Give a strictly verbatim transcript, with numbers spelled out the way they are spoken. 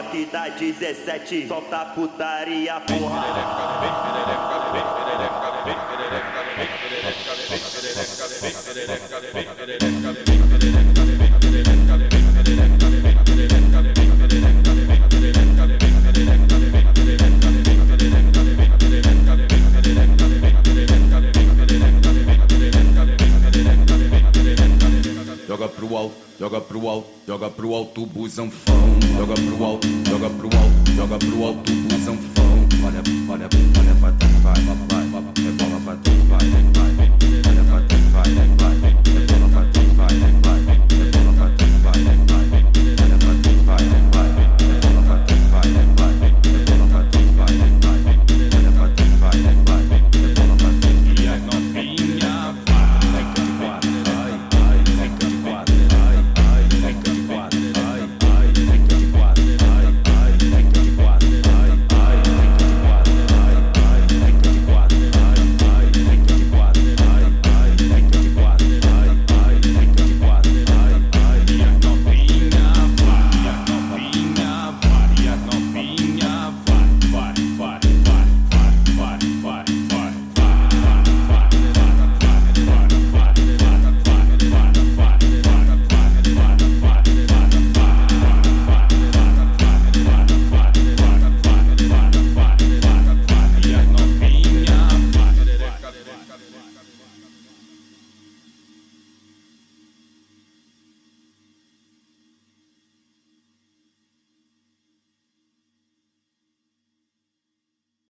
toque da dezessete, solta putaria, porra. Joga pro alto, joga pro alto, joga pro alto, busanfão. Joga pro alto, joga pro alto, joga pro alto, busanfão. Olha, olha, olha pra trás, vai, vai, vai, rebola pra trás, vai, vai, olha pra trás, vai, vai, rebola pra trás, vai, vai.